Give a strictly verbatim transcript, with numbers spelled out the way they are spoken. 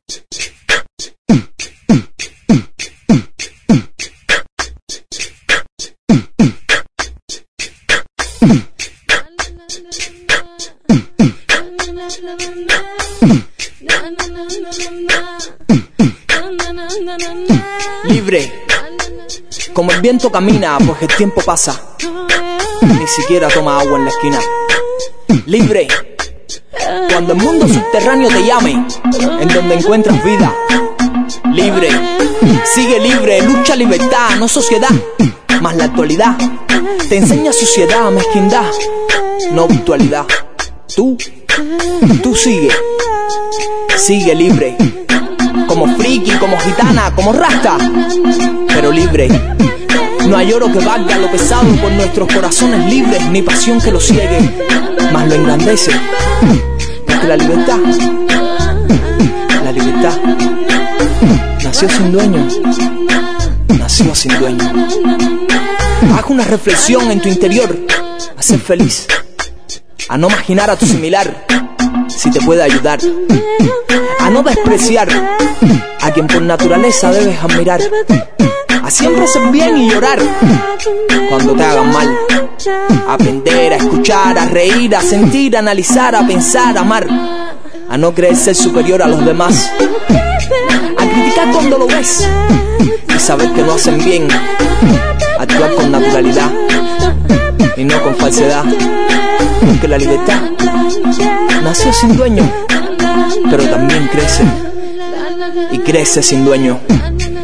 Libre, como el viento camina, pues el tiempo pasa, ni siquiera toma agua en la esquina. Libre, cuando el mundo subterráneo te llame, en donde encuentras vida. Libre, sigue libre, lucha libertad, no sociedad, más la actualidad. Te enseña suciedad, mezquindad, no virtualidad. Tú, tú sigue, sigue libre. Como friki, como gitana, como rasta, pero libre. No hay oro que valga lo pesado por nuestros corazones libres, ni pasión que lo ciegue, más lo engrandece. Porque la libertad, la libertad, nació sin dueño, nació sin dueño. Haz una reflexión en tu interior, a ser feliz, a no marginar a tu similar, si te puede ayudar, a no despreciar a quien por naturaleza debes admirar, a siempre hacer bien y llorar cuando te hagan mal, a aprender, a escuchar, a reír, a sentir, a analizar, a pensar, a amar, a no creer ser superior a los demás, a criticar cuando lo ves y saber que no hacen bien, a actuar con naturalidad y no con falsedad, porque la libertad nació sin dueño, pero también crece y crece sin dueño.